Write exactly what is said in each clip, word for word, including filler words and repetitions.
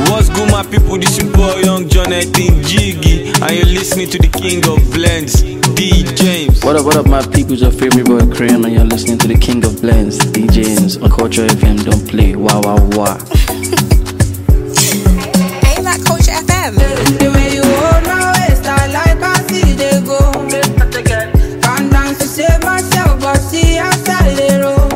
What's good, my people? This is boy Young Jonathan Jiggy, and you're listening to the King of Blends, D James. What up, what up, my people? It's your favorite boy Crayon, and you're listening to the King of Blends, D James on Culture F M. Don't play, wah wah wah. Ain't like Culture F M. The way you hold my waist, I like I see they go. Can't dance to save myself, but see outside the road.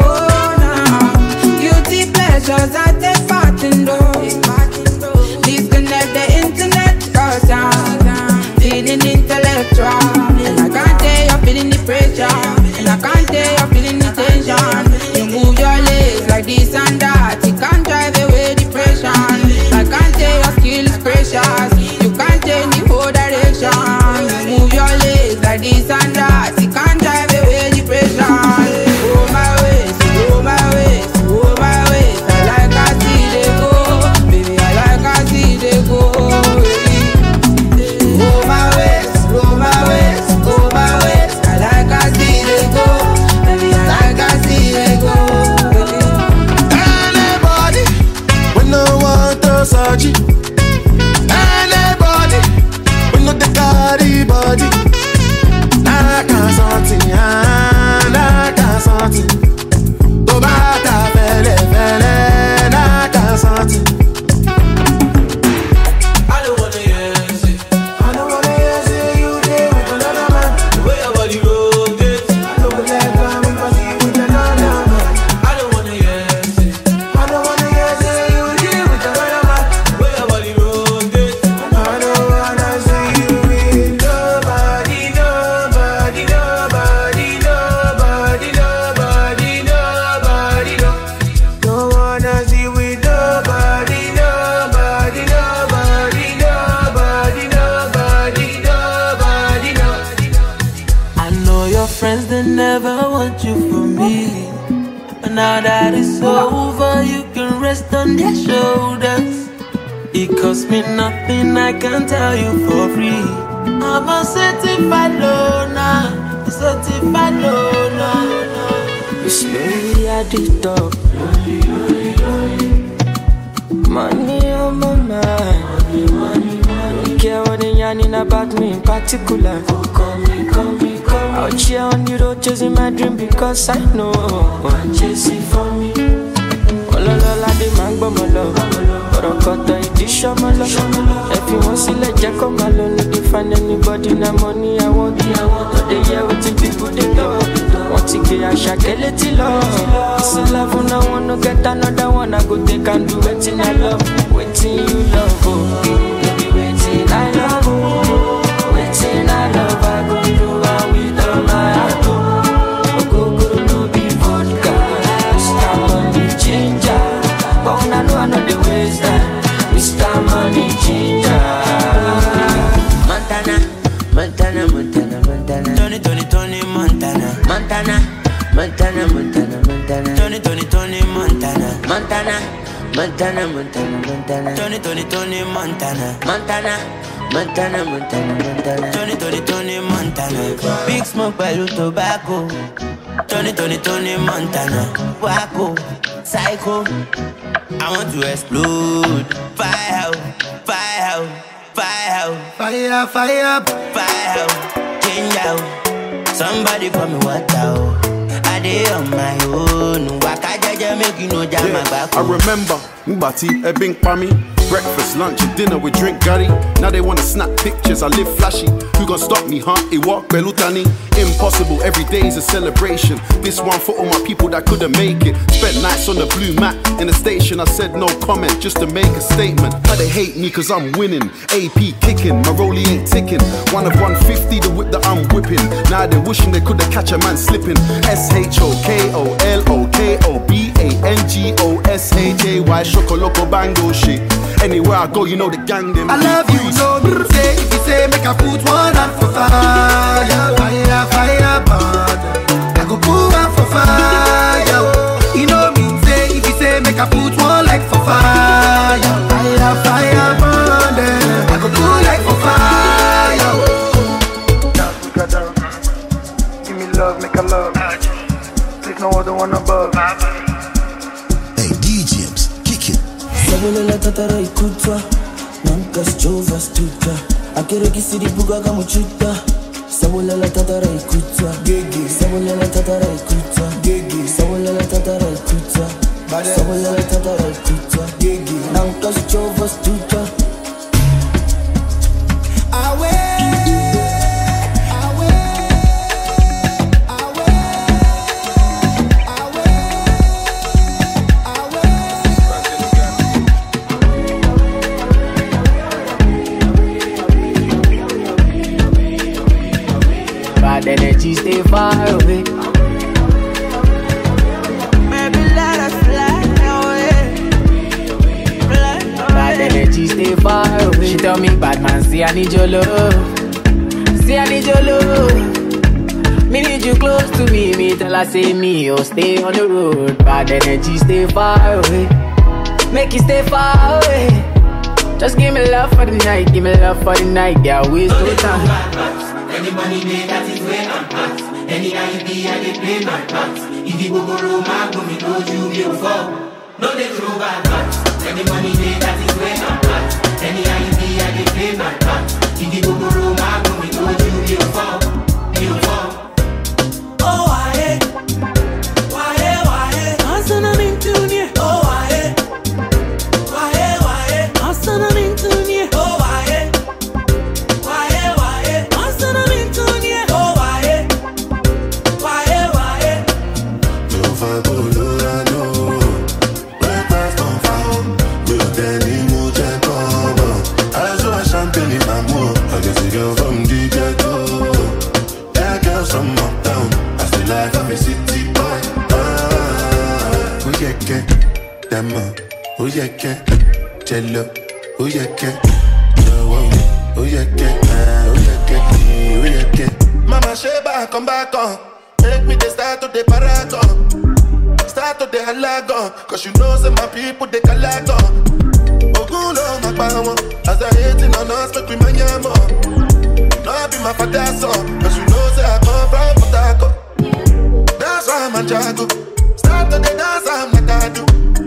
Guilty pleasures, I take part in those. Disconnect the internet, cause I'm feeling intellectual. And I can't tell you're feeling the pressure. And I can't tell you're feeling the tension. You move your legs like this and that. You can't drive away depression. I can't tell your skill is precious. You can't change the whole direction. You move your legs like this and that. You can't drive away depression. Oh my waist, oh my waist, oh my waist. I like I see they go, baby. I like I see they go. Oh my waist, oh my waist, oh my waist. I like I see they go, baby. I like I see they go. Anybody, when no one throws at you. Anybody, when no the carry body. I can't something, I can't something. Go back to fele fele, I can't something. I don't wanna hear it. I don't wanna hear say you there with another man. The way your body rotates, I don't wanna let come and pass you with another man. I don't wanna hear it. I don't wanna hear say you there with another man. The way your body rotates, I don't wanna see you with nobody, nobody, nobody, nobody, nobody, nobody, no. Don't wanna see with nobody, nobody, nobody, nobody, nobody, nobody, no. I know your friends, they never want you for me. But now that it's over, you can rest on their shoulders. It costs me nothing, I can tell you for free. I'm a certified loner, a certified loner. You slowly add it up. Money on my mind. Don't care what they yarning about me in particular. Call me, call me, call me. Out here on the road chasing my dream because I know one chasing for me. Ololola di máa ń gbọ́ mọ́ lọ. Ọ̀rọ̀ kọ̀tọ̀ ìdí ṣọ́mọ́ lọ. Ẹ fi wọ́n sílẹ̀ jẹ́ kó máa lọ. No dey find anybody na money I want. No dey hear wetin people dey talk. Wọ́n ti gbé Àṣàkẹ́ létí lọ. This love una wan no get another one. I go take and do wetin I love. Wetin you love o. No be wetin I love o. Wetin I love I go do am with all my heart o. Ogogoro no be vodka. Mister Money Ginger. But una know I no dey waste time. Mister Money Ginger. Montana, Montana, Montana, Montana. Tony, Tony, Tony, Montana. Montana, Montana, Montana, Montana. Tony, Tony, Tony, Montana. Montana, Montana, Montana, Montana. Tony, Tony, Tony, Montana. Montana, Montana, Montana, Montana. Tony, Tony, Tony, Montana. Big smoke pẹ̀lú tobacco. Tony, Tony, Tony, Montana. Wacko, psycho. I want to explode. Fire, fire, fire, fire, fire, fire, change out. Somebody pour me water. I dey on my own. Waka jaja make you no jam my back. I remember Mbati, Ebing Pami. Breakfast, lunch, and dinner with drink Gary. Now they wanna snap pictures, I live flashy. Who gon' stop me, huh? It walk Belutani. Impossible, every day is a celebration. This one for all my people that couldn't make it. Spent nights on the blue mat in the station. I said no comment just to make a statement. How they hate me cause I'm winning. A P kicking, my rollie ain't ticking. One of one fifty, the whip that I'm whipping. Now they wishing they could've catch a man slipping. S H O K O L O K O B A N G O S H A Y Shokoloco Bango shit. Anywhere I go, you know the gang them. I love you, no me say. If you say make I put one hand for fire, fire, fire, burn. I go put one for fire. You know me say. If you say make I put one like for fire, fire, fire, burn. I go put like for fire. Down together, give me love, make a love. There's no other one above. Hey, D Js, kick it. Sabolela tatara ikutwa Nankas chova stuta Akere kisiri buga kamuchuta Sabolela tatara ikutwa Gigi Sabolela tatara ikutwa Gigi Sabolela tatara ikutwa Sabolela tatara ikutwa Gigi Nankas chova stuta Awe Bad energy stay far away. Maybe let us fly away. Fly away. Bad energy stay far away. She tell me, bad man, see I need your love. See I need your love. Me need you close to me. Me tell her say me, oh stay on the road. Bad energy stay far away. Make you stay far away. Just give me love for the night. Give me love for the night. Yeah, waste no time. Any money made, that is where I'm at. Any I be, I dey play my part. If you go go room, I go me know you will fall. No they throw bad parts. Any money made, that is where I'm at. Any I be, I dey play my part. If you go go room, I go me know you will fall. You fall. Oh, why? Why? Why? Hasn't I been too near? Oh, why? Why? Why? Hasn't I been too near? Oh, why? Oh yeah, yeah, jello. Oh yeah, yeah, oh yeah, yeah, oh yeah, yeah, oh yeah, yeah. Mama Sheba, come back on. Make me the start to the paragon. Start to the halagon. Cause you know say my people they calagon. Ogulo my power. As I hating on us, make me my yamo. No I be my father's son. Cause you know say I come from Potako. That's why I'm a jago. Start to the dance, I'm like I do.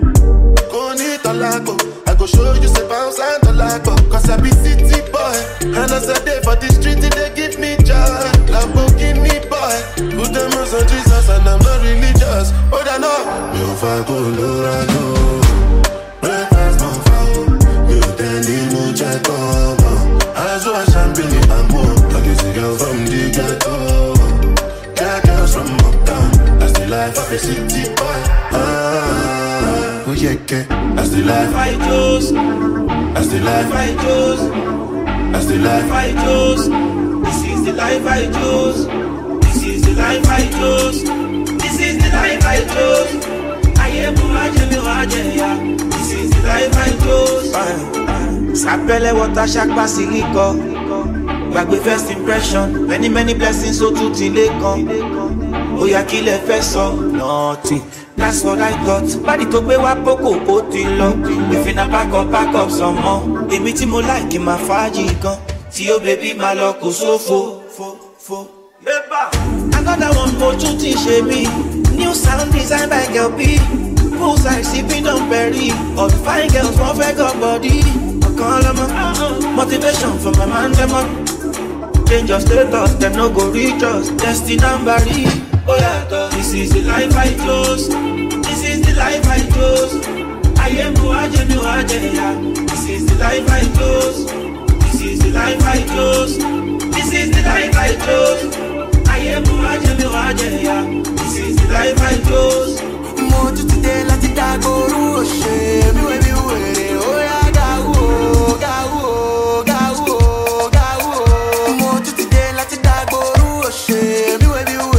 I go show you say bounce and the lago. Cause I be city boy. And as I day for the street, they give me joy. Lamborghini boy. Put them rose on Jesus and I'm not religious. Oh, I know. Me if I go low, I go. Breakfast, no foul. Me tell you, no check on. I saw a champagne, I'm more. I guess a girl from the ghetto. Got girls from uptown. That's the life of a city boy. Ah. Oh yeah, yeah, that's the life I chose. That's the life I chose. That's the life I chose. This is the life I chose. This is the life I chose. This is the life I chose. I am Muajemi. This is the life I chose. Sapele water shack basilico. Back with first impression. Many many blessings so to tilekon. Oya kile feso. Nothing. That's what I thought. Body to be wa poko potilo. If in a pack up, pack up some more. Emi ti mo like in my faji gan. Ti o baby my luck so fo fo fo. Another one more to teach me. New sound designed by Girl B. Poolside sipping on berry. All the fine girls want fake up body. I call them a motivation for my man them up. Change your status, them no go reach us. Destiny and barry. Oh yeah, this is the life I chose. This is the life I chose. I am Muajemi Muajeya. This is the life I chose. This is the life I chose. This is the life I chose. I am Muajemi Muajeya. This is the life I chose. Mo tu today lati dagoru oshe mi we mi were o ya gawo gawo gawo gawo. Mo tu today lati dagoru oshe mi we mi were.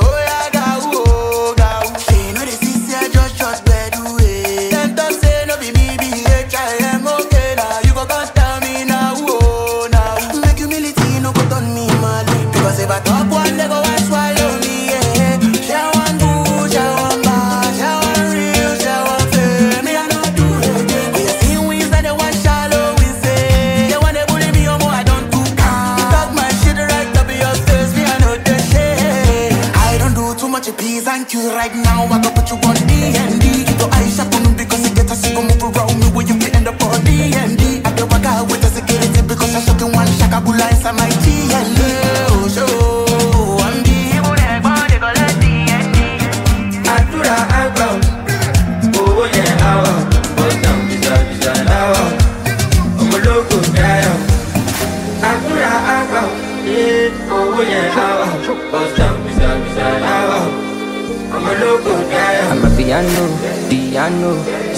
If I talk one, they go and swallow me, yeah. Share one boo, share one bar, share one real, share one fame.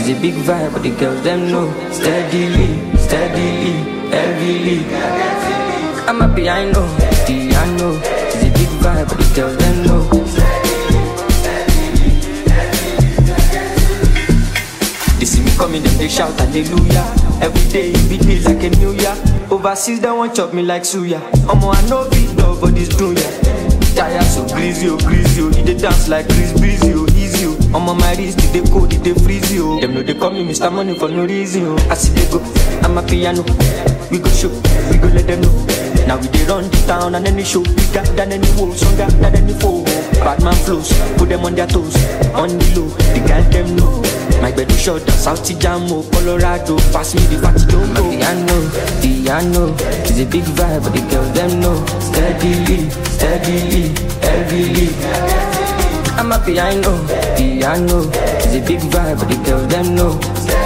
It's a big vibe, but the girls them know. Steadily, steadily, heavily. I'm happy, I know, the I know. It's a big vibe, but the girls them know. They see me coming, them they shout hallelujah. Every day, every day like a new year. Overseas, they won't chop me like suya. Omo, I know big nobody's doing ya. Tire so greasy, oh, greasy, oh. They dance like Chris Breezy, oh, easy, oh. I'm on my wrist, they cold, they freeze, oh. Them know they call me Mister Money for no reason, oh. I see they go, I'm a piano. We go show, we go let them know. Now we they run the town and any show bigger than any wall, stronger than any foe. Bad man flows, put them on their toes, on the low, the girl them know. My bed is short, South Jamo, Colorado, pass me the party don't go. Piano, piano, it's a big vibe, but the girls them know. Steadily, steadily, heavily. I'm happy, I know, piano, it's a big vibe, but the girls them know.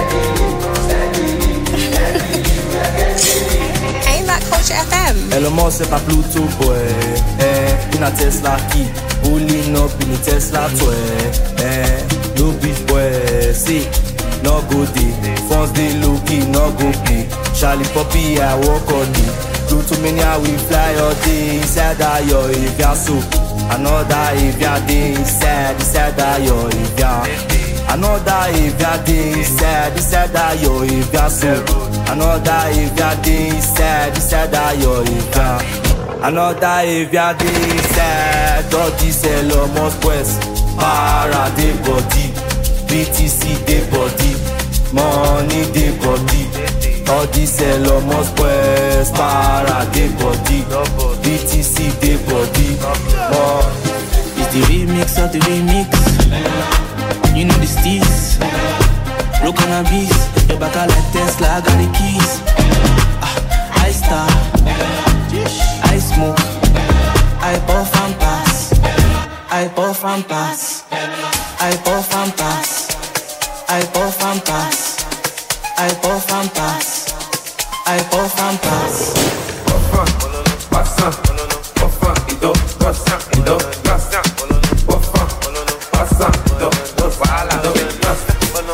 Ain't that Culture F M? Elon Musk c'est pas Pluto boy, eh, in a Tesla key, pulling up in a Tesla toy, eh, no beef boy, see, no go day, phones they low key, no go pay, Charlie Poppy I walk on me, do too many I will fly all day, inside that yo if ya so, another if ya day, inside, inside that yo if ya, another if ya day, inside, inside that yo if ya so. Another if ya day inside, inside that yo if ya. Another if ya day inside, all this Elon Musk West. Para de body, B T C de body, money de body. All this Elon Musk West. Para de body, B T C de body, more. It's the remix of the remix. You know the steez. Rock on a beat. Your back are like Tesla, I got the keys. Ah, I star, I smoke, I puff and pass, I puff and pass, I puff and pass, I puff and pass, I puff and pass, I puff and pass. Puffa, passa, puffa, ido, passa, ido, passa, puffa, passa, ido, passa, ido, passa.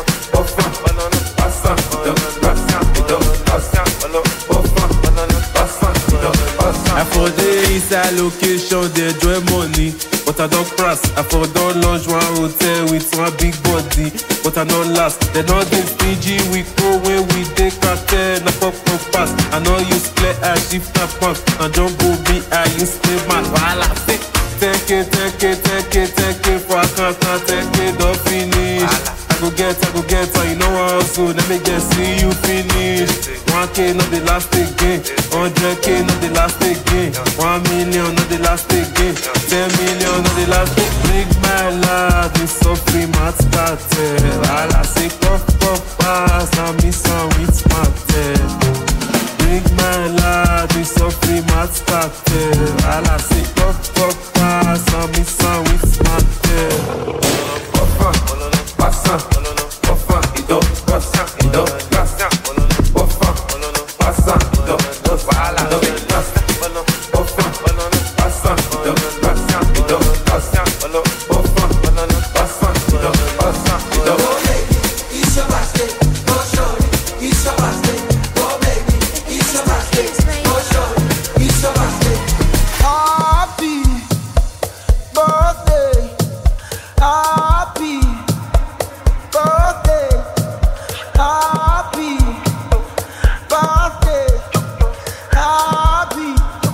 I for the inside location, they enjoy money. But I don't press, I for don't launch one hotel with one big body. But I don't last, they know they stingy. We go when we take cartel, na pop pop pass. I know you split, I shift a pump. And don't go be, I use stay man. Voila, take it, take it, take it, take it. For I can't, can't take it, don't finish. I go get, I go get, and you know what so let me just see you finish. One K not the last again, hundred K not the last again, one million not the last again, ten million not the last again. Bring my love, it's so free, mat started. All I say, puff puff pass, and me some with smarted. Bring my love, it's so free, mat started. All I say, puff puff pass, and me some with smarted. Passa, puffa, ido, passa, ido, passa, puffa, passa, ido, passa, ido, passa, puffa, passa, ido, passa, ido, passa, puffa, passa, ido, passa, ido. Go baby, it's your birthday, go shorty, it's your birthday, go baby, it's your birthday, go shorty, it's your birthday. Happy birthday, happy. Birthday, happy birthday, happy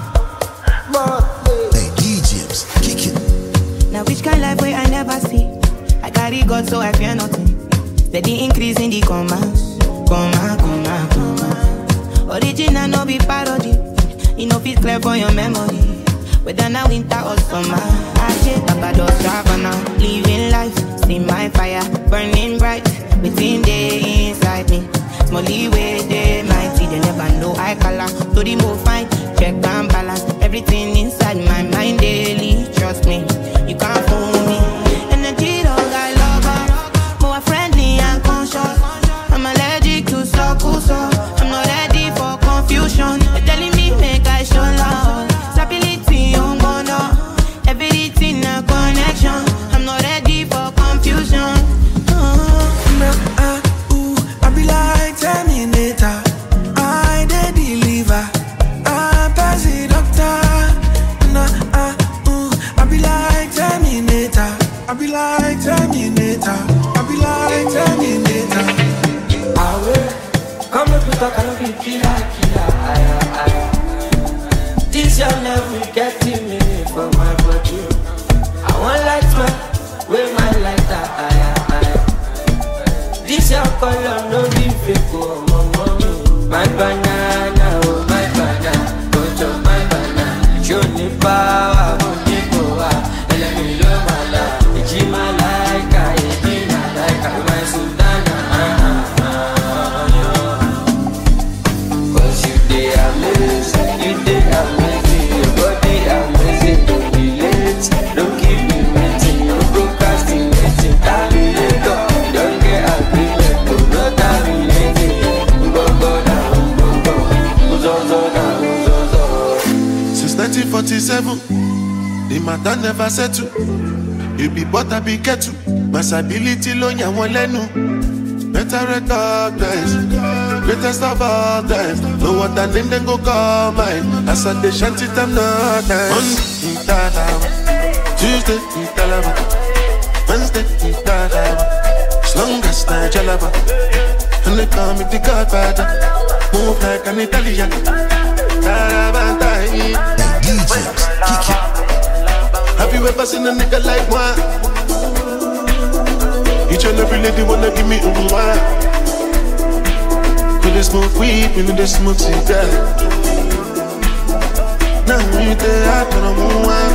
birthday. Hey, D Js, kick it. Now which kind life way I never see? I carry God so I fear nothing. Steady increase in the commas, comma, comma, comma. Original no be parody. You know fit clear for your memory. Whether now winter or summer, I shit up a dust now. Living life, see my fire burning bright within the inside me. Small leeway they might see, they never know I color. So the more fine, check and balance everything inside my mind daily. Trust me, you can't fool me. Energy dog, I love her, more friendly and conscious. I'm allergic to suckle, so I'm not ready for confusion. They're telling me make I show love. Stability on bono, everything a connection. I'm not ready for confusion. Uh, uh, talk, I don't be killer, killer, aya, aya. This your level getting me for my body. I want light man, with my lighter, aya, aya. This your color, no be fake, oh, mommy. My banana, oh, my banana, go to my banana. Show me power, oh, people, ah, and let me love my life. It's my like, I, it's my like, I, my sultana, ah, ah, yeah. Cause you dey amazing, you dey amazing, your body amazing, don't be late, don't keep me waiting, no procrastinating, terminator, don't get agreement, no, no terminating, go, go down, go, go, go, zo, zo, down, zo, zo. Since nineteen forty-seven, the matter never settle. You be butter, be kettle. My stability low, ya one lenu. Better recognize, greatest of all time. No other name then go call mine. As I dey shanty time not nice. Monday in Talaba, Tuesday in Talaba, Wednesday in Talaba. As long as I jalaba, and they call me the Godfather. Move like an Italian. Talaba, have you ever seen a nigga like one? Each and every lady wanna give me a one. Could they smoke weed, we need to smoke cigar. Now you there, I put on one.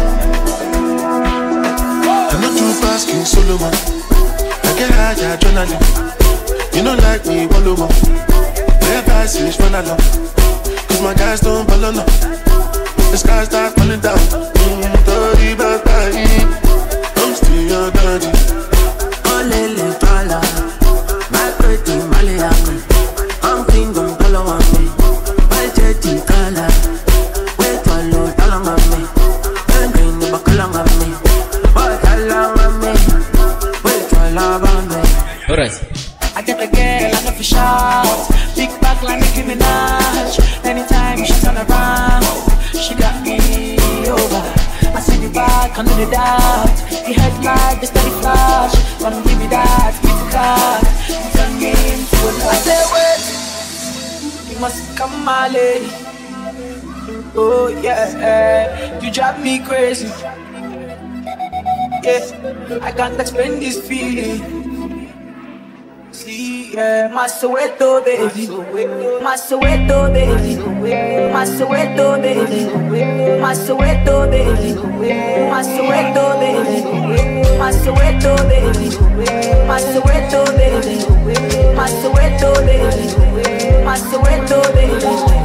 I'm not too fast, King Solomon. I get high, adrenaline. You don't like me, one over. Never I see run along. Cause my guys don't follow no. The sky start falling down. Mm, dirty bad body. I'm still your daddy. Oh, lele, pala. My pretty Malian. I'm thinking, follow on me. My jetty color. Wait for low, tell on me. And green, the buckle on me. But tell on me. Wait for love on me. Alright. I get the girl, I know for shout. Big back like Nicki Minaj. Anytime she turn around, she got me over. I see the back, I know the doubt. The headlight, the steady flash. Wanna give me that, give me that. You turn me into a light. I say wait, you must come my lady. Oh yeah, you drive me crazy. Yeah, I can't explain this feeling. See, yeah, my Soweto baby, my Soweto baby, my Soweto baby, my Soweto baby, my Soweto baby, my Soweto baby, my Soweto baby, my Soweto baby, my Soweto baby.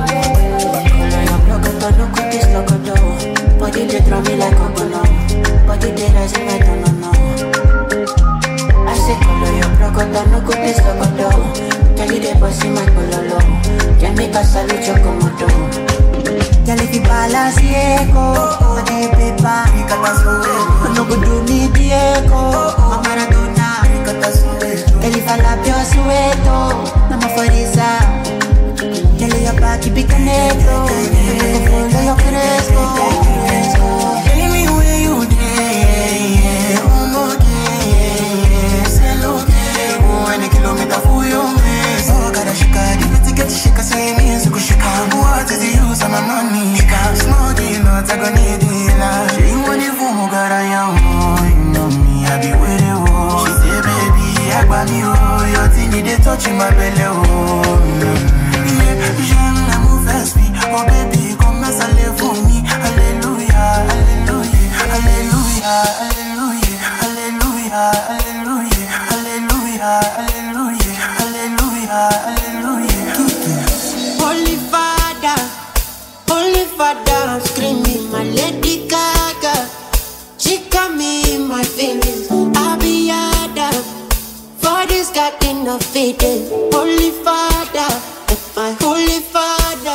Body they throw me like a banana, body they rise me like a banana. I say color your crocodile, no good this locodo. Tell you they bossy my cololo. Can make a salute your comodo. Tell if you balance echo, but they paper, you got us away. No good do me the echo, I'm Maradona, you got us away. Tell if I love your sweato, I'm a Farisa. Tell you your back, you be canetro. Follow your cresco. Tell me where you there, oh no day. Say look, oh, any kilometer for you, miss. Oh, gotta shika, give it to get shika, say me, so go shika. What is the use of my money? Shika, small deal, not a gonna need it. She want it for me, gotta young, you know me, I be with you. She say, baby, I got me, oh, your thing, they touching my belly, oh. J'aime l'amour fast me, oh baby, comme ça l'est pour me. Alléluia, alléluia, alléluia, alléluia, alléluia, alléluia, alléluia, alléluia, alléluia, alléluia. Holy Father, Holy Father, I'm screaming my Lady Gaga. She got me in my feelings, I'll be yada. For this got enough feeding. Holy Father, my Holy Father.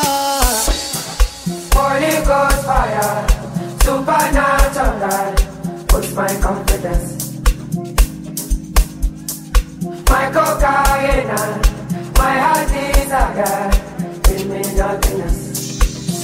Holy Ghost fire, supernatural, push my confidence. My cocaine, my heart is a girl, give me nothingness.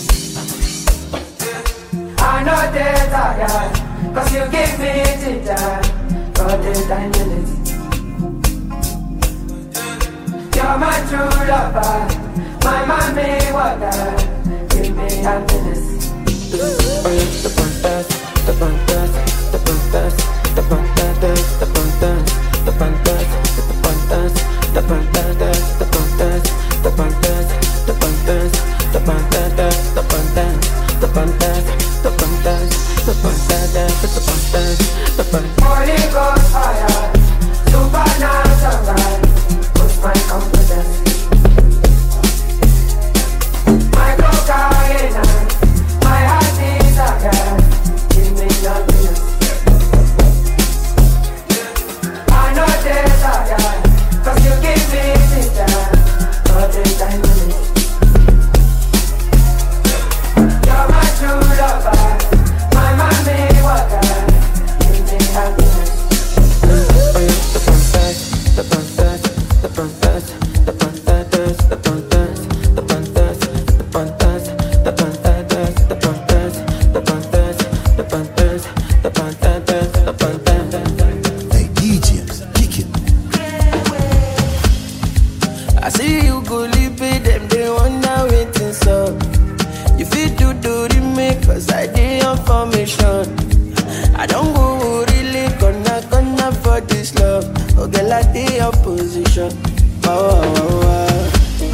I know there's a girl, cause you give me ginger, for the time minutes. You're my true lover. My mommy water, give me happiness. Oh yeah, the pantas, the pantas, the pantas, the pantas, the pantas, the pantas, the pantas, the pantas, the pantas, the pantas, the pantas, the pantas, the pantas, the pantas, the pantas, the pantas, the pantas, the pantas. Holy Ghost fire, supernatural, push my confidence. My cocaine, my heart is a girl, give me happiness. I know there's a guy, cause you give me sister, every time you leave. You're my true lover, my mommy water, give me happiness. Oh yeah, the pantas, the pantas, the pantas, the pantas, the pantas, the pantas, the pantas, the pantas, the pantas, the pantas, the pantas, the pantas, the pantas. Hey, D Js, kick it. I see you go live it, them they wonder waiting so. You fit do do the make, cause I did your formation. I don't go really gonna gonna for this love. Oh girl, I did your position. Wow, wow, wow.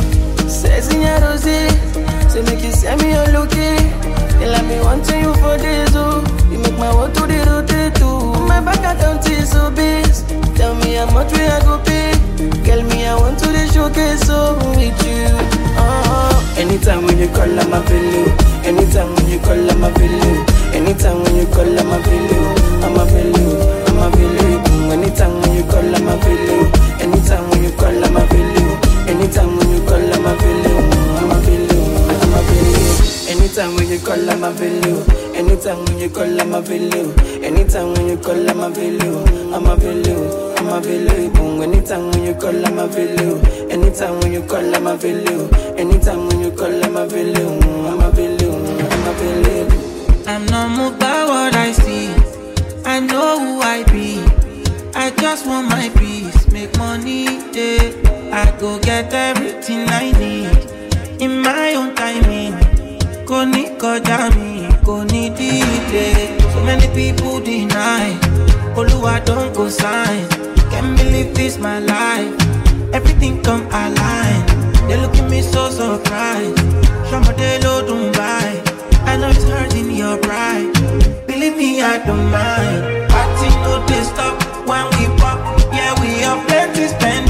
Says in your rose, say make you send me your lookie. They let me want to you for this, oh. You make my walk to the rotate too. My back account is so big. Tell me how much we I go pay. Tell me I want to the showcase so with you. Uh-huh. Anytime when you call, I'm available. Anytime when you call, I'm available. Anytime when you call, I'm available. I'm available. I'm available. Anytime when you call, I'm available. Anytime when you call, I'm available. Anytime when you call, I'm available. I'm available. I'm available. Anytime when you call, I'm available. Anytime when you call, I'm available. Anytime when you call, I'm available. I'm available. I'm available. Anytime when you call, I'm available. Anytime when you call, I'm available. Anytime when you call, I'm available. I'm available. I'm available. I'm not moved by what I see. I know who I be. I just want my peace, make money, yeah. I go get everything I need in my own timing. Go ni koja mi, go ni delay. So many people deny. Oluwa don't go sign. Can't believe this my life. Everything come align. They look at me so surprised. Somebody low don't buy. I know it's hurting your pride. Believe me, I don't mind. Party no they stop when we pop. Yeah, we have plenty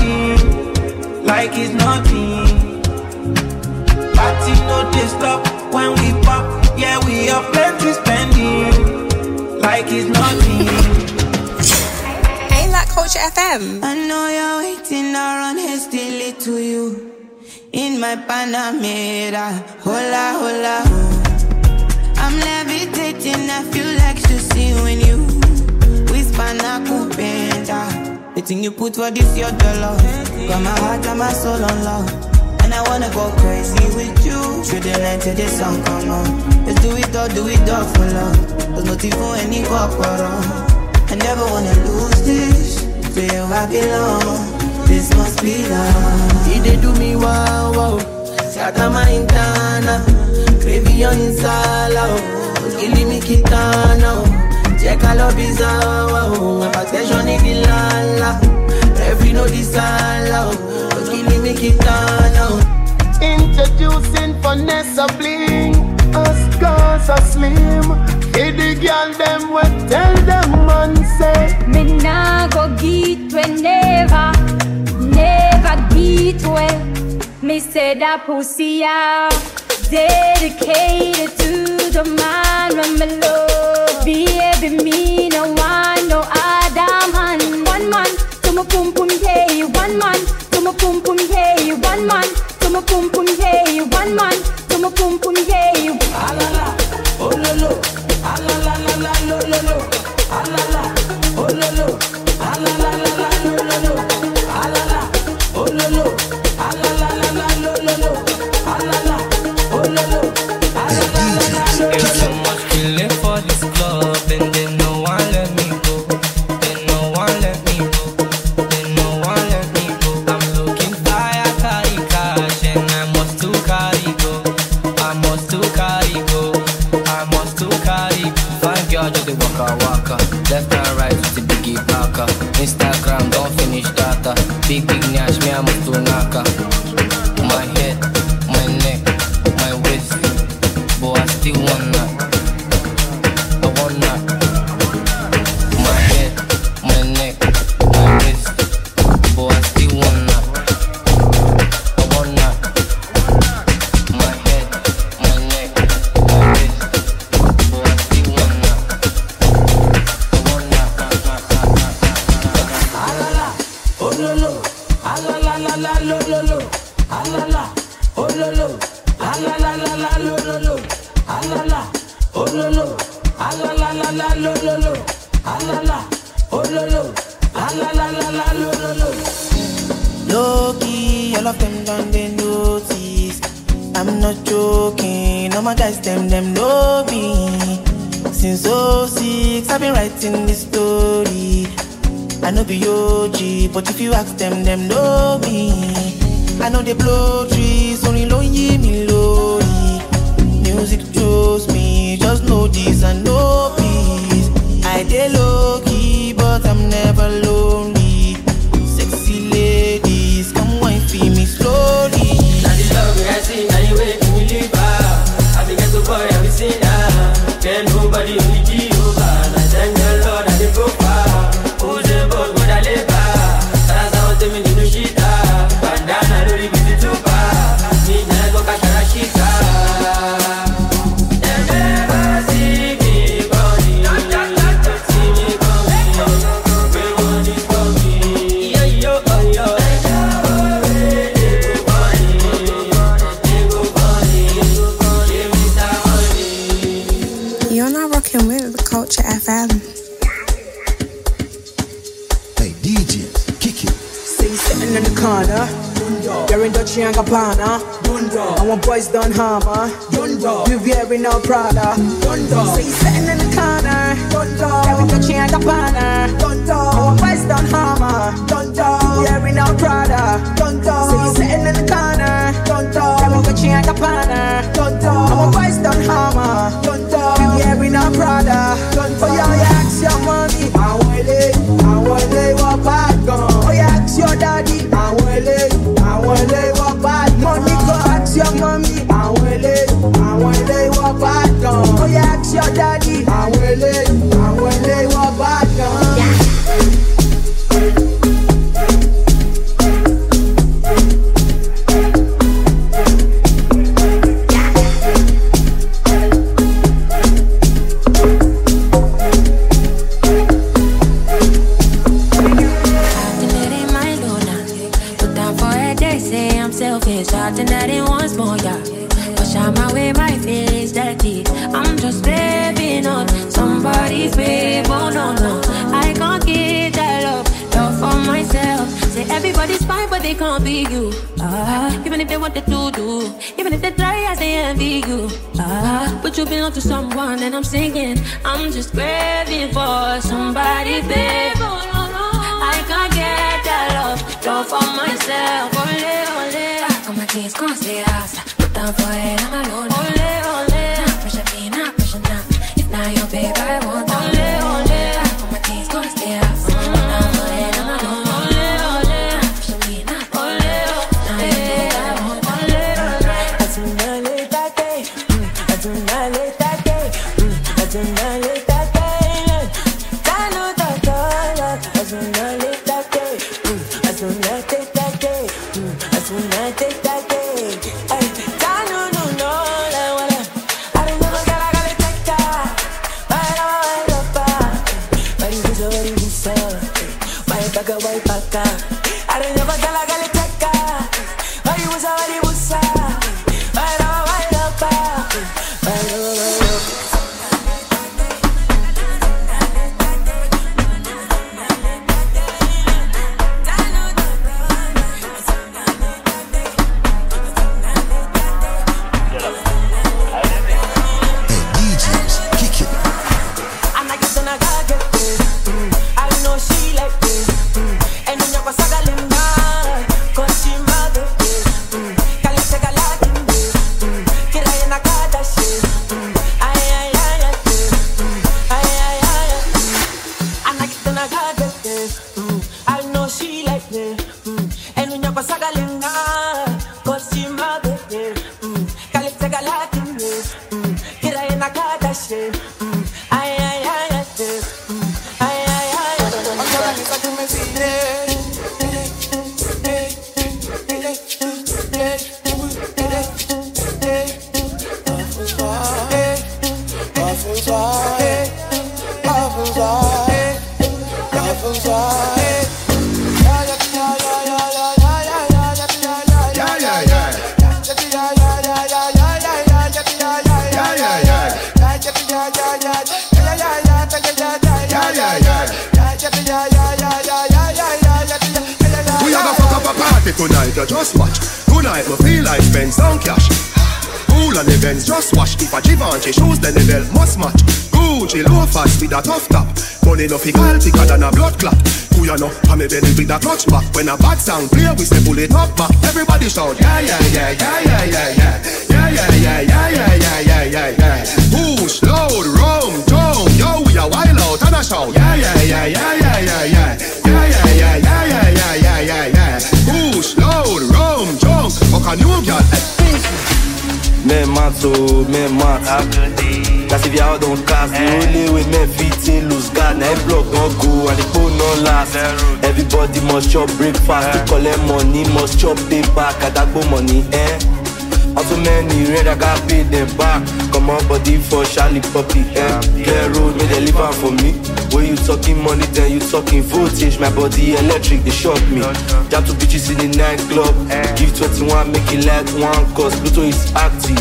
spending like it's nothing. Party no they stop when we pop. Yeah, we have plenty spending like it's nothing. Ain't that Culture F M? I know you're waiting, I run hastily to you. In my Panamera, hola, hola. I'm levitating, I feel like ecstasy when you whisper na kupenda. The thing you put for this, your dollar. Got my heart and my soul on love. And I wanna go crazy with you. Through the night till the sun come on. Let's do it all, do it all for love. There's nothing for any corporal. I never wanna lose this. To you I belong. This must be love. He they do me wow wow. Sata my intana. Gravy on insala. Killing me kitana. Check a love is our affection in the lala. Every no desala. Killing me kitana. Introducing Vanessa Bling. Us girls are slim. Hey, the girl them will tell them man say me nah go get we never, never get we. Me say that pussy out, dedicated to the man when me love. Baby me no one no other man. One man to my pum pum hey, one man to my pum pum hey, one man to my pum pum hey, one man to my pum pum hey. Ah la la, oh lo lo, ah la la la la lo lo lo, ah la la, oh lo lo, ah la la la la lo lo lo, ah la la, oh lo lo, ah la la la la lo lo lo, ah la la, oh lo lo, ah la la la la lo lo lo. There's so much feeling for this club and they no one let me go. They no one let me go. They no one let me go. I'm looking fire, carry cash and I must lo, ah la la, oh lo lo, ah la la la la lo lo lo, ah la la, oh lo lo, ah la la la la lo lo lo, ah la la, oh lo lo, ah la la la la lo lo lo. Low-key, all of them done they notice. I'm not joking, all my guys them them know me. Since oh six, I've been writing this story. I know be O G, but if you ask them, them know me. I know they blow trees, only low ye me low. Music chose me, just know this and know peace. I dey low key, but I'm never lonely. Sexy ladies, come wine feel me slowly. Now the love we I see, now you wait me leave her. I be get to boy, I be seen her. Then nobody only Jehovah. I thank the Lord I dey go far. Who's the boss, what I live by? That's how they mean no shit. Bandana, don't leave it too far. Need na go catch a shita. They never see me coming. See me coming. We want it for me. Yo, yo, oh, yo. They go funny. They go funny. Give me some money. You're now rocking with the Culture F M. Hey, D Js, kick it. See you sitting in the corner. You're in Dolce and Gabbana. I want boys done hammer. You wearing no Prada. See you sitting in the corner. You're in Dolce and Gabbana. I want boys done hammer. You wearing no Prada. See you sitting in the corner. You're in Dolce and Gabbana. I want boys done hammer. You wearing no Prada. Oh yeah, you ask your mommy. I want it. I want it. What bad gun? Oh yeah, ask your daddy. I want it. I want it. What bad money? Go ask your mommy. I want it. I want it. What bad gun? Oh yeah, ask your daddy. I want it. I want it. What bad gun? Yeah. Starting that in once more, yeah. Push out my way, my feelings dirty. I'm just living on somebody's babe. Oh no, no, I can't get that love, love for myself. Say everybody's fine, but they can't be you. Ah, even if they want to do, do. Even if they try, I say envy you. Ah, but you belong to someone, and I'm singing. I'm just craving for somebody's babe. Oh no, no, I can't get that love, love for myself. Ole, ole. All my kids gon' stay outside. Put down for it, I'm alone. Ole, ole. Not pressure me, not pressure now. If not your babe, I want that. Ole, ole. All my kids gon' stay outside. Put down for it, I'm alone. Ole, ole. Not pressure me, not ole, ole. Now your babe, I want that. Ole, ole. I do not let that day. I do not let that day. I do not let that day. I know that I do not let that day. I do not take that day. I do not take that day. Ay, I no no no la wala. I don't know what I gotta take that. Why do I love that? Why you so very so? Why back why back? I don't know what I gotta take that. Why you so very so? Why do I love that? Why do I love you just watch. Tonight me feel like spend some cash. Cool on the Benz, just wash. If a Givenchy shoes, then the belt must match. Gucci loafers with a tough top. Money no fi call thicker than a blood clot. Who you know? I'm a belly with a clutch back. When a bad sound clear, we say pull it up back. Everybody shout, yeah, yeah, yeah, yeah, yeah, yeah, yeah. Yeah, yeah, yeah, yeah, yeah, yeah, yeah, yeah, yeah. Push, load, rum, jump. Yo, we a wild out and a shout. Yeah, yeah, yeah, yeah, yeah, yeah, yeah. Yeah, yeah, yeah, yeah, yeah, yeah, yeah, yeah, yeah. Push, load, rum, jump. Fuck a new girl. Men mat so, men mat. Cause if you out don't cast, the only way men fit in lose God. Now every block don't go and the phone don't last. Everybody must chop breakfast. To collect money, must chop paper. Kadagbo money, eh? How so many red I got paid them back. Come on body for Charlie Puppy, eh? Clear road, may they live out for me. When you talking money, then you talking voltage. My body electric, they shock me. Jab to bitches in the nightclub. Give twenty-one, make it like one. Cause Pluto is active.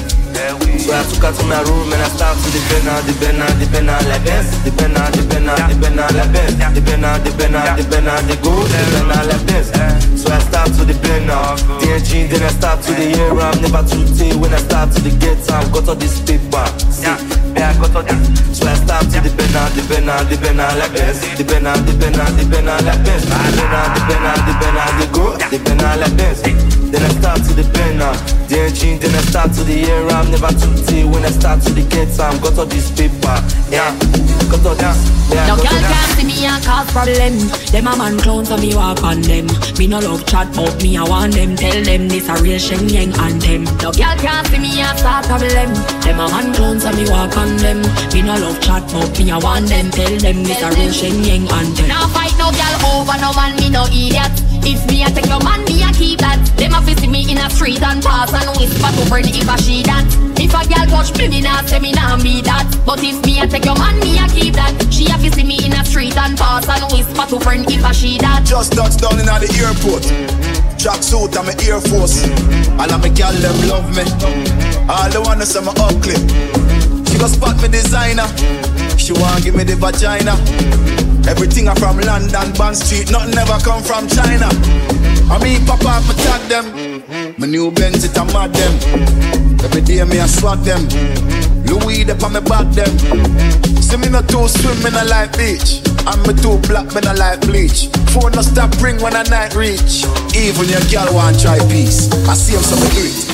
So I took her to my room and I start to depend on, depend on, depend on like Benz. Depend on, depend on, depend on like Benz. Depend on, depend on, depend on the go. Depend on like Benz. So I start to depend on D N G, then I start to the year. I'm never too day when I start to the get time. Got all this paper. See, yeah, I got all this. So I start to depend on, depend on, depend on like Benz. Depend on, depend on, depend on like Benz. Depend on, depend on, depend on the go. Depend on like Benz. Then I start to depend on D N G, then I start to the year. I'm never too day when I start to the get time. Got all this paper, yeah. Got all this, yeah. No girl can't see me and cause problem. Them a man clowns so me walk on them. Me no love chat but me I want them. Tell them this a real Shen Yang anthem. No girl can't see me and start problem. Them a man clowns so me walk on them. Me no love chat but me I want them. Tell them this a real Shen Yang anthem. Now fight no girl over no man, me no idiot. If me a take your man, me a keep that. Them a fi see me in a street and pass and whisper to friend if a she that. If a girl touch me, me nah say me nah be that. But if me a take your man, me a keep that. She a fi see me in a street and pass and whisper to friend if a she that. Just touched down in the airport. Mm-hmm. Track suit and my Air Force. Mm-hmm. All of my girl them love me. Mm-hmm. All the wanna say my ugly. Mm-hmm. She go spot me designer. Mm-hmm. She want give me the vagina. Mm-hmm. Everything I from London, Bond Street, nothing ever come from China. Mm-hmm. I mean, papa, I tag them. Mm-hmm. My new Benz, it a mad them. Mm-hmm. Every day me I swat them. Mm-hmm. Louis, they pa me back them. Mm-hmm. See me not too swim, me not like beach. And me too black, me not like bleach. Phone no stop ring when a night reach. Even your girl want try peace. I see him some do it.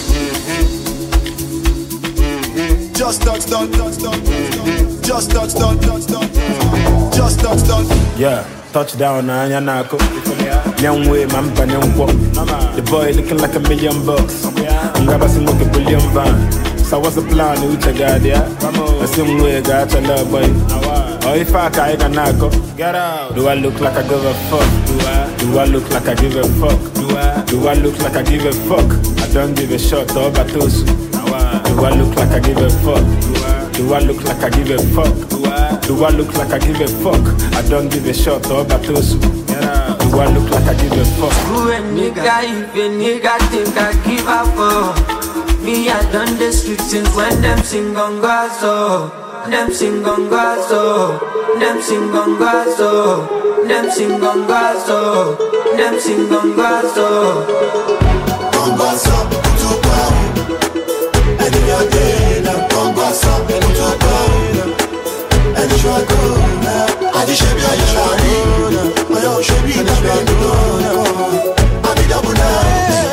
Mm-hmm. Just touch down, touch down, mm-hmm. Just touch down, touch down. Just touchdown. Yeah, touchdown na nyanako. Young way, man, panyanko. The boy looking like a million bucks. I'm gonna see look a billion van. So what's the plan? We check out there. The same way, got your love boy. Or if I can nako, get out. Do I look like I give a fuck? Do I? Do I look like I give a fuck? Do I? Do I look like I give a fuck? I don't give a shot. Or batosu. Do I look like I give a fuck? Do I look like I give a fuck? Do I look like I give a fuck? I don't give a shot or batosu. Do I look like I give a fuck? Who a nigga, if a nigga think I give a fuck? Me, I done the street since when them sing on gaso. Them sing on gaso. Them sing on gaso. Them sing on gaso. Them sing on gaso. On gaso, to power. And in your day, on gaso, to power. And you are good now. I just should be a shawty. I don't should be a shawty. I be double now.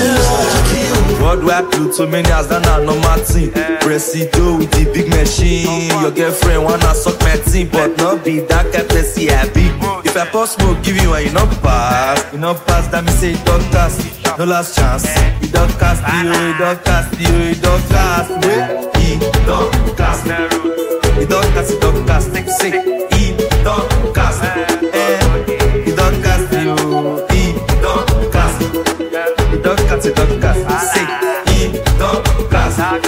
What do I do to many as than a normal thing? Press it do with the big machine. Your girlfriend wanna suck my team, but not be that kind of see I be. If I pass smoke, give you and you not pass. You not pass, that me say it don't cast. No last chance. You don't cast you, you don't cast you, you don't cast me. He don't cast me. He don't cast, he don't cast, take sick. He don't cast, eh. He don't cast you. He don't cast. He don't cast, he don't cast, sick. He don't cast.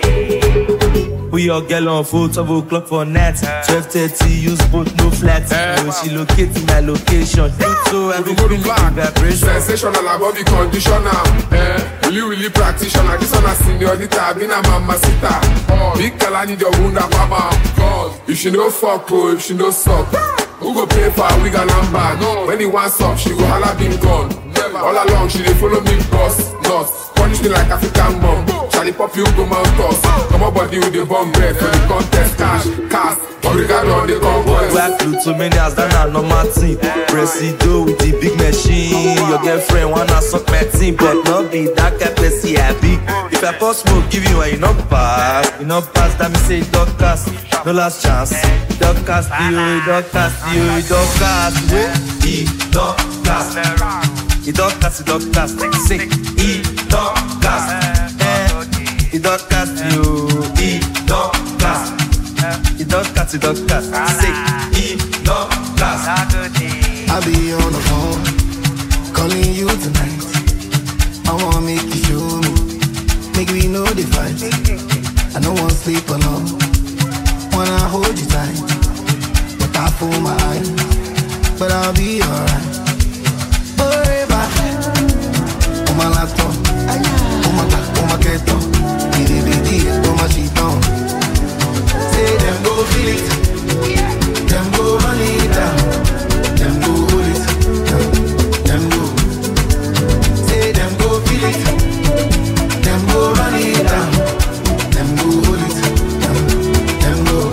We all get on full twelve o'clock for night. Twelve thirty, use both no flats. When she locate in my location, so I will go to vibration. Sensational above the conditioner. Eh, really, really practitioner. This one a señorita, been a mamacita. Big girl, I need your wound, mama. God, if she no fuck, oh, if she no suck. Who go pay for a wig and handbag? No. When he wants up, she go holla been gone. Never. All along, she dey follow me boss. Nuts. Punish me like African bomb. Charlie Pop, you go mount us. Come on, body with the bomb bread for the contest. Cash, cash. Obrigado on the convoys. Black flute to many as that not normal thing. Presido with the big machine. Your girlfriend wanna suck my team, but not be that kind of see I big. If I pass smoke, give you a you not pass. You not pass, that me say dog cast. No last chance. Dog cast you, dog cast you, dog cast. He dog cast. He dog cast, he dog cast. Say he dog cast. He dog cast you, he dog cast. He dog cast, he dog cast. Say he dog cast. I'll be on the phone, calling you tonight. I wanna make you show me, make we know the fight. I don't wanna sleep alone, wanna hold you tight, but I fool my eyes, but I'll be alright. Forever, on my laptop, on my back, on my keto, D D B D, on my sheet on. Say them go feel it, them go run it down, them go hold it, them go. Say them go feel it, them go run it down, them go hold it, them go.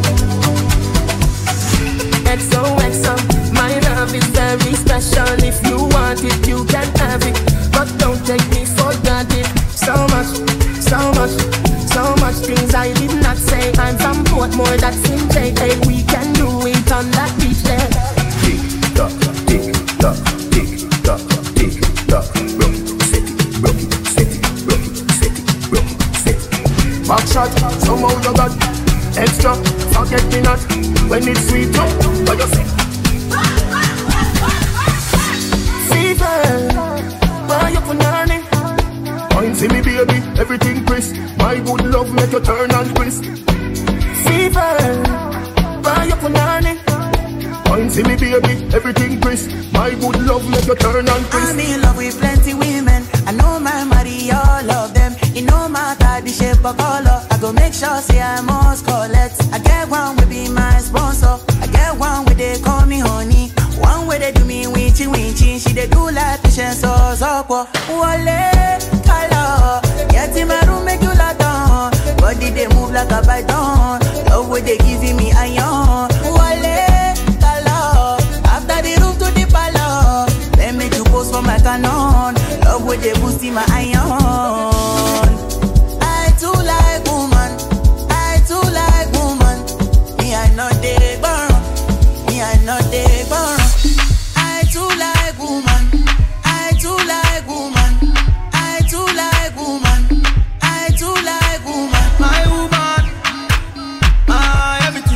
X O X O, my love is very special. If you want it, you can have it, but don't take me for granted. So much, so much, so much things I did not say. I'm from Portmore, that's in J A. We can do it on that beach there. Tick tock, tick tock, tick tock, tick tock. Rock it, set it, rock it, set it, rock it, set it, rock it, set it. Back shot, somehow you got extra. Forget me not when it's sweet. Yo, what you say? Fever, buy you for nanny. Wine see me baby, everything crisp. My good love make you turn and twist. Fever, buy you for nanny. Wine see me baby, everything crisp. My good love make you turn and twist. I'm in love with plenty women. I know my money, all of them. It no matter the shape or color. I go make sure say I must collect. I get one will be my sponsor. I get one where they call me honey. One way they do me winchy winchy. She they do like patience or zoko. Wale, color. Get in my room, make you lie down. Body they move like a python. Love way they giving me iron. Wale, color. After the roof to the palace. Then make you post for my canon. Love way they boosting my iron. I too like woman. I too like woman. Me I know they burn. Me I know they burn. I too like woman. I too like woman. I too like woman. I too like woman. My woman, my everything.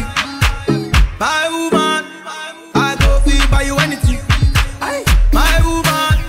My woman, I go feel buy you anything. My woman,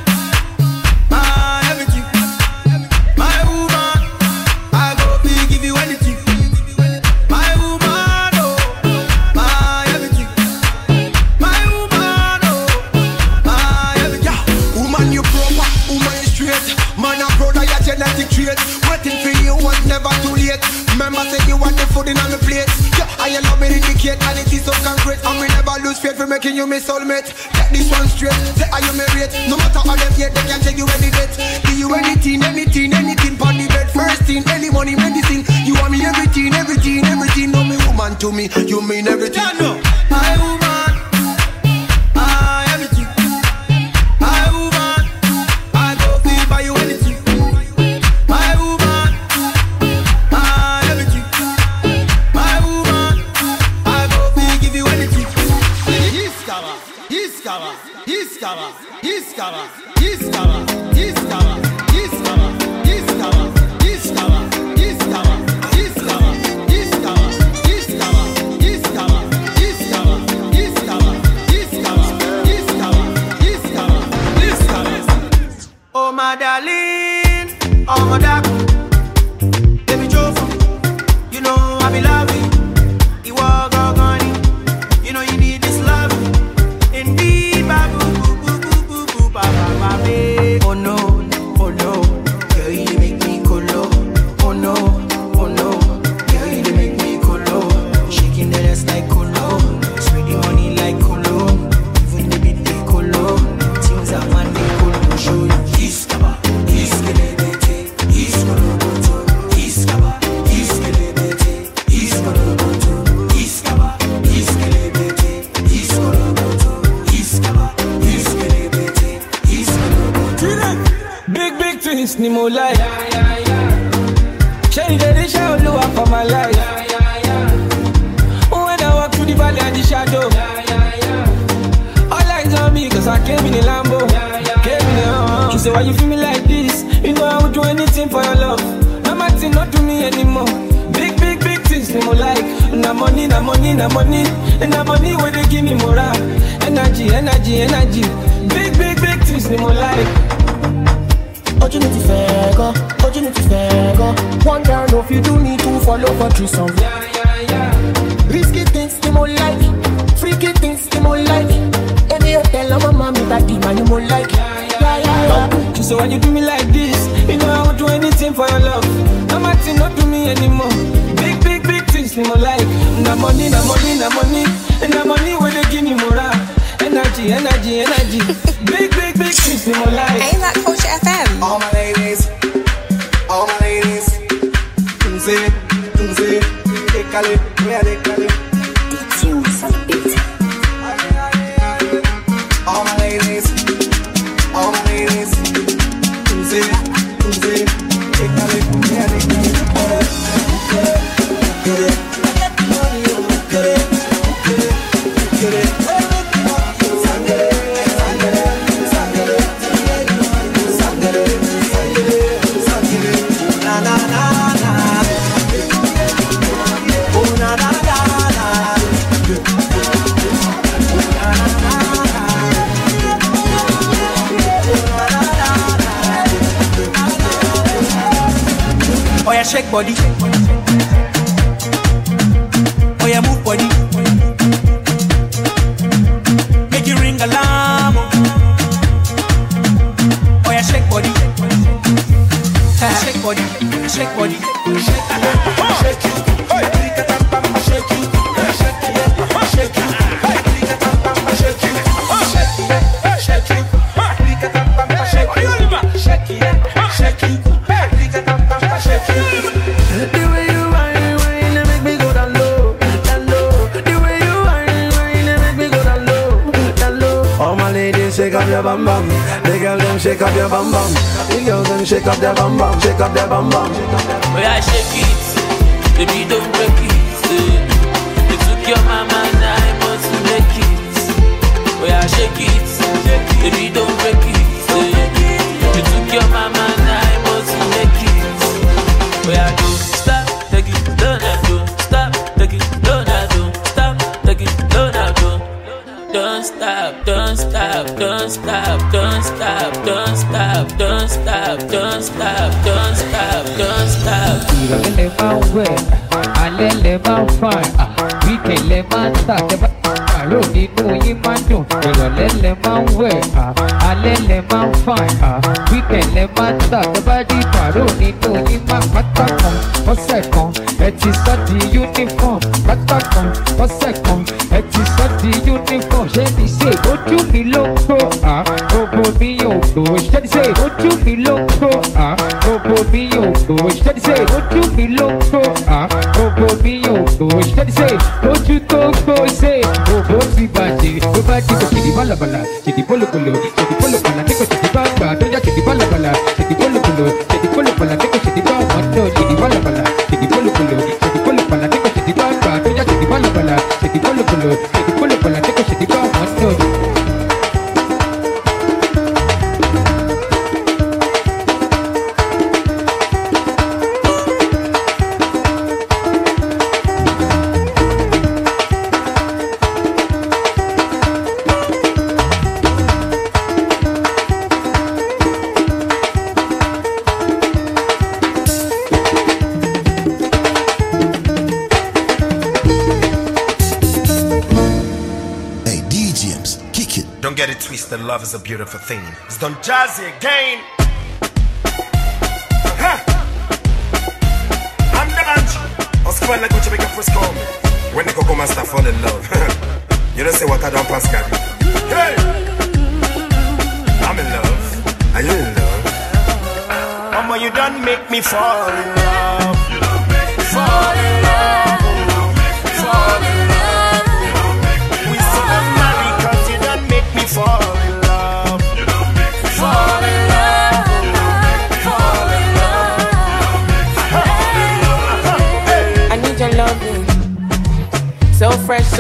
my everything. My woman, I go feel give you anything. My woman, oh, my everything. My woman, oh, my everything. Yeah, woman you proper, woman you straight. Man a brother your genetic trait. Waiting for you was never too late. Remember say you want the food in on the plate. Yeah, I love me indicate and it is so concrete. And we never lose faith for making you my soulmate. Get this one straight, say are you married? No matter how them yet, they can take you any date. Do you anything, anything, anything pon the bed. First thing, any money, medicine. You want me everything, everything, everything. No me woman to me, you mean everything. Yeah, no. My woman, my everything. My woman, I go feel buy you anything. My woman, my everything. My woman, I go feel give you anything. Iskaba, iskaba, iskaba, iskaba, iskaba, iskaba, iskaba, iskaba, iskaba, iskaba, iskaba, iskaba, iskaba, iskaba, iskaba, iskaba, iskaba, iskaba, iskaba, iskaba. Oh my darling, oh my darling, baby Jofa, you know I be loving. You walk out on it, you know you need this love. Indeed, babu, boo, boo, boo, boo, boo, ba, ba, ba, babe. Oh no, oh no, girl you make me colo. Oh no, oh no, girl you make me colo. Shaking the ass like colo, spreading money like colo. things ni mo like. Yeah, yeah, yeah. Change the dish I will for my life. Yeah, yeah, yeah. When I walk through the valley and the shadow. Yeah, yeah, yeah. All eyes on me cause I came in a Lambo. Yeah, yeah, came in a uh, She said why you feel me like this? You know I would do anything for your love. No matter not to me anymore. Big, big, big things ni mo like. Na money, na money, na money. And na money where they give me morale. Energy, energy, energy. Big, big, big things ni mo like. Opportunity fair go, opportunity fair go. One down if you do need to follow for threesome. Yeah, yeah, yeah. Risky things ni mo like, freaky things ni mo like. Any hotel I'm a mommy daddy man you mo like. Yeah, yeah, yeah, yeah. She said why you do me like this? You know I would do anything for your love. No matter not to me anymore. Big, big, big things ni mo like. Na money, na money, na money. And na money where they give me morale. Energy, energy, energy. Big, big, big things ni mo like. Ain't that Culture F M? All my ladies, all my ladies. Tunze, tunze, décalé, where décalé. All my ladies, all my ladies. Tunze, tunze, décalé, where décalé. Get it, get it, get it. Oh yeah, shake body. Oh yeah, move body. Make you ring alarm. Oh yeah, shake body. Shake body, shake body, shake it, shake it. Shake it, shake it, shake it, shake it, shake it, shake it, shake it, shake it. The way you whine, whine, they make me go down low, down low. The way you whine, whine, they make me go down low, down low. All my ladies, shake up your bum bum. The girls them shake up your bum bum. The girls them shake up their bum bum, shake up their bum bum. Oh yeah, shake it, baby don't break it. You took your mama, now I must make it. Oh yeah, shake it, baby don't break it. You took your mama, now I must make it. Oh yeah, don't stop, take it, don't don't stop, take it, don't don't stop, take it, don't don't. Don't stop, don't stop, don't stop, don't stop, don't stop, don't stop, don't stop, don't stop, don't stop. Ìrọ̀lẹ́ máa ń wẹ̀, alẹ́ lẹ máa ń fà, wíkẹ̀ lẹ máa ń tà, tẹ́bá àárò nínú yín máa ń dùn. Ìrọ̀lẹ́ lẹ máa ń wẹ̀, alẹ́ lẹ máa ń fà, wíkẹ̀ lẹ máa ń tà, tẹ́bá di àárò nínú yín máa pátá kan, ọ̀sẹ̀ kan, ẹ ti sọ́ di uniform, pátá kan, ọ̀sẹ̀ kan, ẹ ti sọ́ di uniform. Ṣé ní ṣe ojú mi ló ń kó, gbogbo mi ò gbò. Ṣé ní ṣe ojú mi ló ń kó, gbogbo mi ò gbò. Ṣé ní ṣe ojú mi ló ń kó, gbogbo mi ò gbò. Ṣé ní ṣe ojú tó gbó ṣe òbó ti bàjẹ́. Tó bá dìbò ṣèdí bálabàlà, ṣèdí bólúbólú, ṣèdí bólúbàlà, nígbà ṣèdí bá gbà tó yá ṣèdí bálabàlà, ṣèdí bólúbólú, ṣèdí bólúbàlà, nígbà ṣèdí bá wọn tó ṣèdí bálabàlà, ṣèdí bólúbólú, ṣèdí bólúbàlà, nígbà ṣèdí bá gbà tó yá ṣèdí bálabàlà, ṣèdí bólúbólú, ṣèdí bólúbàlà, nígbà ṣèdí bá wọn tó. Don't get it twisted, love is a beautiful thing. It's Don Jazzy again. Huh. I'm the bunch. I was feeling like what you make a first call. When they go go master fall in love. You don't say what I don't pass, Gabby. Hey! I'm in love. Are you in love? Mama, you don't make me fall in love. You don't make me fall in love. You don't make me fall in love. You don't make me we still have married cause you don't make me fall in love. You don't make me fall in love. You don't make me fall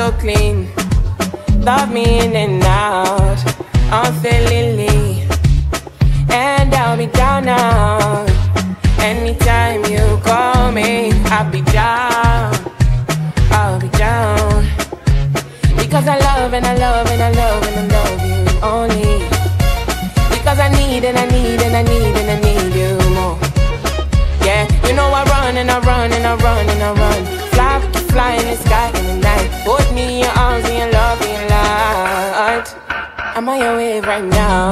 so clean. Love me in and out, unfailingly. And I'll be down now. Anytime you call me, I'll be down. I'll be down. Because I love and I love and I love and I love you only. Because I need and I need and I need and I need you more. Yeah, you know I run and I run and I run and I run. Fly, fly in the sky in the night. Put me in your arms and your love and your light. I'm on your wave right now.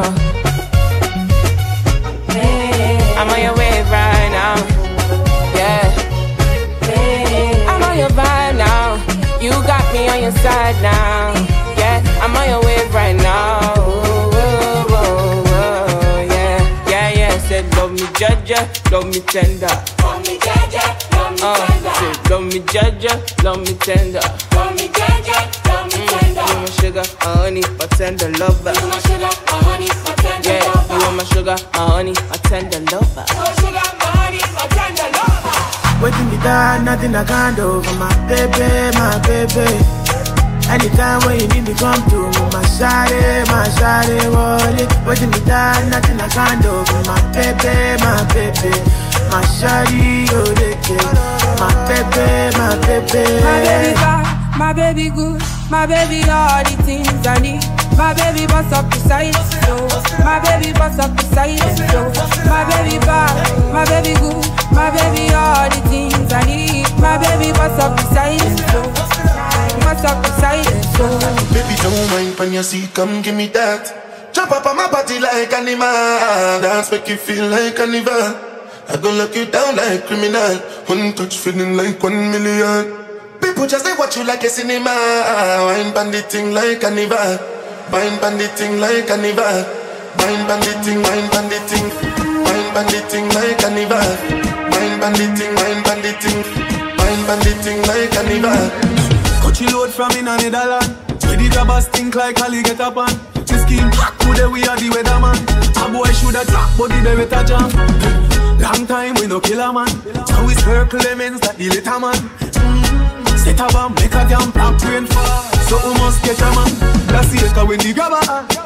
I'm on your wave right now. Yeah. I'm on your vibe now. You got me on your side now. Yeah, I'm on your wave right now. Whoa, whoa, whoa, whoa. Yeah, yeah, yeah. Said love me judge, love me tender. Love me judge, love me uh, tender. Said love me judge, love me tender. Love me judge, love me tender. You my sugar, my honey, my tender lover. You my sugar, my honey, my tender yeah, lover. You my sugar, my honey, my tender lover. My sugar, my honey, my tender lover. Waiting me down, nothing I can't do for my baby, my baby. Anytime when you need me, come through. My shawty, my shawty, wallet. Waiting me down, nothing I can't do for my baby, my baby. My shawty, oh, they my baby, my baby. My baby bad, my baby good, my baby all the things I need. My baby bust up the side, so my baby bust up the side, so my baby bad, my baby good, my baby all the things I need. My baby bust up the side, so bust up the side, so baby don't mind when you see, come give me that. Jump up on my body like animal, dance make you feel like carnival. I gon' lock you down like criminal, one touch feeling like one million. People just they watch you like a cinema, wine banditing like carnival. Wine banditing like carnival. Wine banditing, wine banditing. Wine banditing like carnival. Wine banditing, wine banditing. Wine banditing like carnival. Coachy load from in a Netherland. Where the grabbers think like Ali get up on. The scheme, today we are the weatherman. A boy shoulda drop, but the day better jam. Long time we no kill a man. So we circle lemons like the little man. Mm-hmm. Set a bomb, make a damn pop rain fall. So we must get a man. That's the echo when the grabber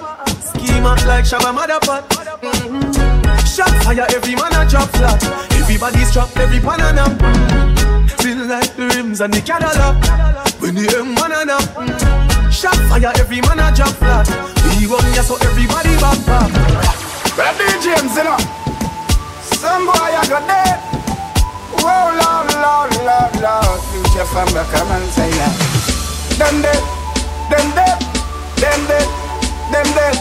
scheme out like Shabba Motherpot. Mm-hmm. Shot fire, every man a drop flat. Everybody's trapped, every banana. Mm-hmm. Feel like the rims and the Cadillac. When the M one and up. Mm-hmm. Shot fire, every man a drop flat. We run ya so everybody back back. Well, D James, you know. Some boy I got dead. Whoa, Lord, Lord, Lord, Lord. Future family, come and say that. Them dead, them dead, them dead, them dead.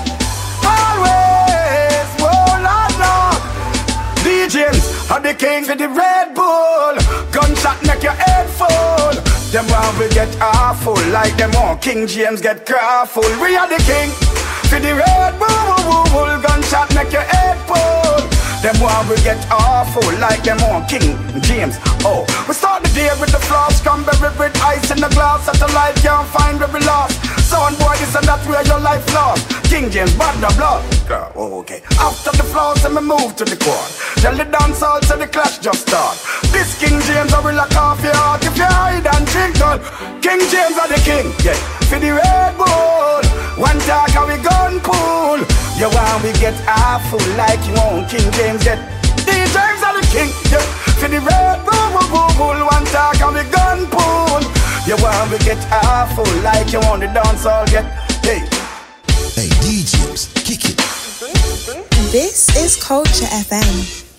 Always, whoa, Lord, Lord. D James are the king for the Red Bull. Gunshot make your head full. Them want we get awful like them all. King James get careful. We are the king for the Red Bull. Gunshot make your head full. Them want we get awful like them on King James. Oh, we start the day with the floss, cranberry with ice in the glass. Satellite can't find where we lost. Sound boy, this and that where your life lost. King James, bad the blood. Oh, okay. After the floss, and we move to the court. Tell the dance all to the clash just start. This King James, I will lock off your heart if you hide and drink all. King James are the king, yeah. For the Red Bull, one talk and we gun pool. You want we get awful like you want King James get. D James are the king, yeah. For the Red Bull, bull, bull, one talk and we gun pool. You want we get awful like you want the dance all get. Hey, hey D James, kick it. This is Culture F M.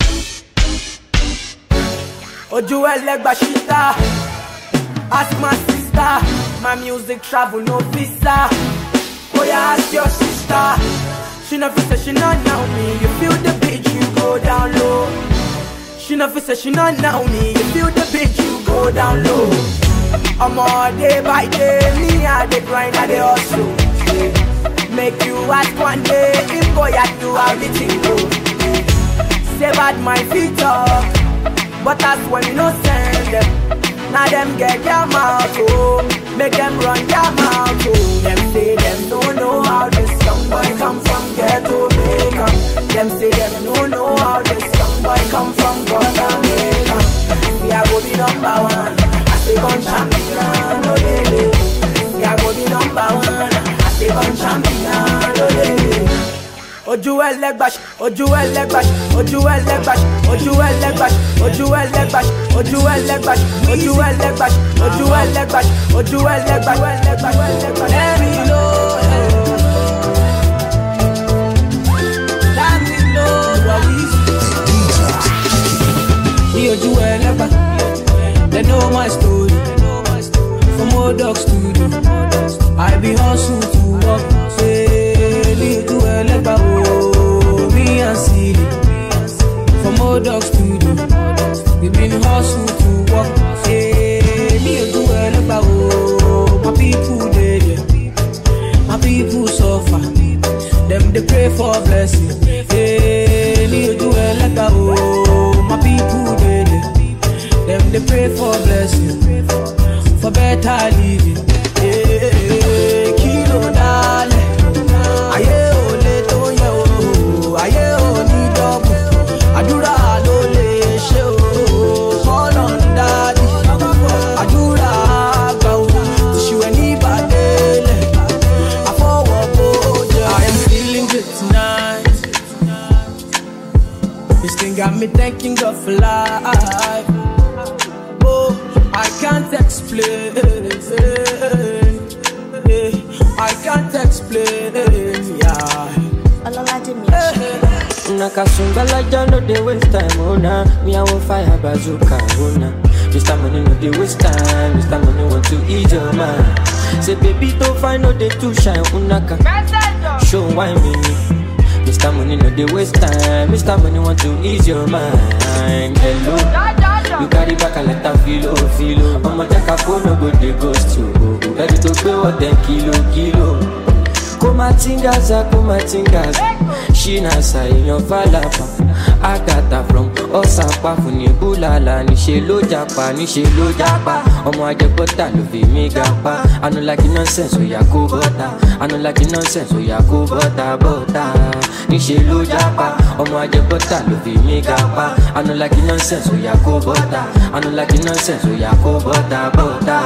Ojuel Legbashita, ask my sister. My music travel no visa. Oh yeah, ask your sister. She never say she not know me. You feel the beat, you go down low. She never say she not know me. You feel the beat, you go down low. I'm all day by day. Me I dey grind, I dey hustle. Make you ask one day if boy I do how the thing go. Say bad my feet up, but that's when you no send them. Now them get their mouth, oh. Make them run their mouth, oh. Them say them don't know how this young boy come from ghetto Jamaica. Them say them don't know how this young boy come from Jamaica. See I go be number one, I say gun champion, oh baby. See I ojú ẹlẹ́gbàṣ, ojú ẹlẹ́gbàṣ, ojú ẹlẹ́gbàṣ, ojú ẹlẹ́gbàṣ, ojú ẹlẹ́gbàṣ, ojú ẹlẹ́gbàṣ, ojú ẹlẹ́gbàṣ, ojú ẹlẹ́gbàṣ, ojú ẹlẹ́gbàṣ. Let me know. Let me know what we see. Ojú ẹlẹ́gbàṣ, they know my story. From old dog studio, I be hustle to work. Say, little elegba oh, me and Silly. From old dog studio, we been hustle to work. Say, little elegba oh, my people dead, my people suffer. Them they pray for blessing. Hey, little elegba oh, my people dead. Them they pray for blessing. For better living, yeah, kilo dale, aye ole to ye o, aye oni double, adura lo le se o, call on daddy, adura gba o, tishu eni badele, afowo boje. I am feeling good tonight. This thing got me thanking God for life. I can't explain, I can't explain, yeah. Nakasumba la no dey waste time, oh nah. Me I will fire bazooka, oh nah. Mister Money no dey waste time, Mister Money want to eat your mind. Say baby don't find no dey too shine, unaka. Show why me, Mister Money no dey waste time, Mister Money want to ease your mind. Hello. You carry back a let a filo, filo. I'ma take a phone, no go dey ghost you. Ready to pay what ten kilo, kilo. Kuma tingaza, kuma tingaza. She nasa in your falapa. Agata from Osapa, funi bulala. Ni she lo japa, ni she lo japa. Omo aje bota, lo fi mi gapa. I don't like nonsense, so ya go bota. I don't like nonsense, so ya go bota, bota. Ni she lo japa. Omo aje bota, lo fi mi gapa. I don't like nonsense, so ya go bota. I don't like nonsense, so ya go bota, bota.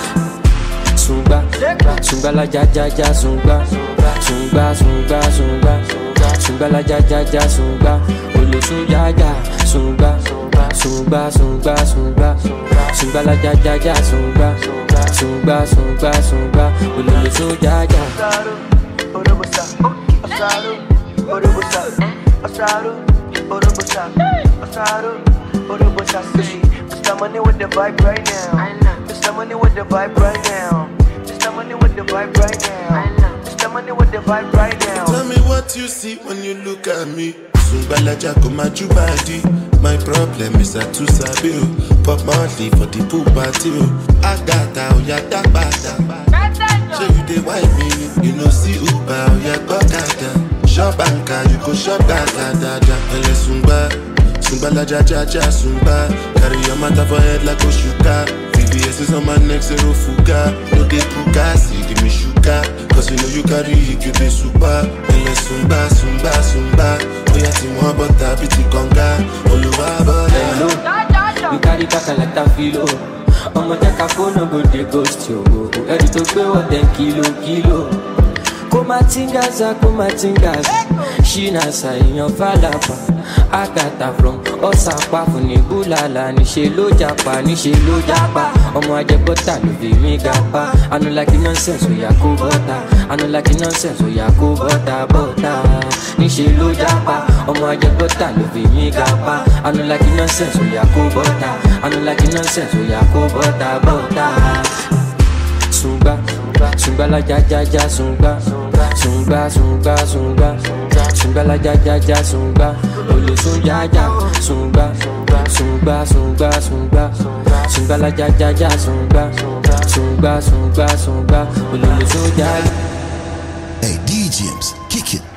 Sungba, sungba la ja ja ja sungba, sungba sungba sungba, sungba la ja ja ja sungba, olo sungja ja sungba, sungba sungba sungba, sungba la ja ja ja sungba, sungba sungba sungba, olo sungja ja. Orobosa, Osaru, Orobosa, Osaru, Orobosa, Osaru, Orobosa. Say, Mister Money with the vibe right now. Mister Money with the vibe right now. Mister Money with the vibe right now. Mister Money with the vibe right now. Tell me what you see when you look at me. Sungbala Jaco Majubadi. My problem is I too sabi o. Pop Marley for the pool party o. Agata oya dagbata. Show you the white me. You know see Uber oya gbọ́kada. Shop banker you go shop gada dada. Ele Sungba. Sungbala Jaja ja Sungba. Carry your matter for head like Oshuka. V V S is on my neck, zero fuga. No dey puka, see give me sugar. Cause you know you carry it, you be super. Ele Sungba, Sungba, Sungba. Oya ti mo bota biti konga. Oluwa bola. Hello, you carry back a like a filo. I'ma take a phone, no go dey ghost you. Ready to pay what ten kilo, kilo. Kuma tingaza, kuma tingaza. She nasa in your falapa. Agata from Osapa, funi bulala. Ni she lo japa, ni she lo japa. Omo aje bota, lo fi mi gapa. I don't like nonsense, so ya go bota. I don't like nonsense, so ya go bota, bota. Ni she lo japa. Omo aje bota, lo fi mi gapa. I don't like nonsense, so ya go bota. I don't like nonsense, so ya go bota, bota. Sungba, Sungba la ja ja ja Sungba, Sungba Sungba Sungba, Sungba la ja ja ja Sungba, olo Sungja ja Sungba, Sungba Sungba Sungba, Sungba la ja ja ja Sungba, Sungba Sungba Sungba, olo Sungja. Hey D Js, kick it.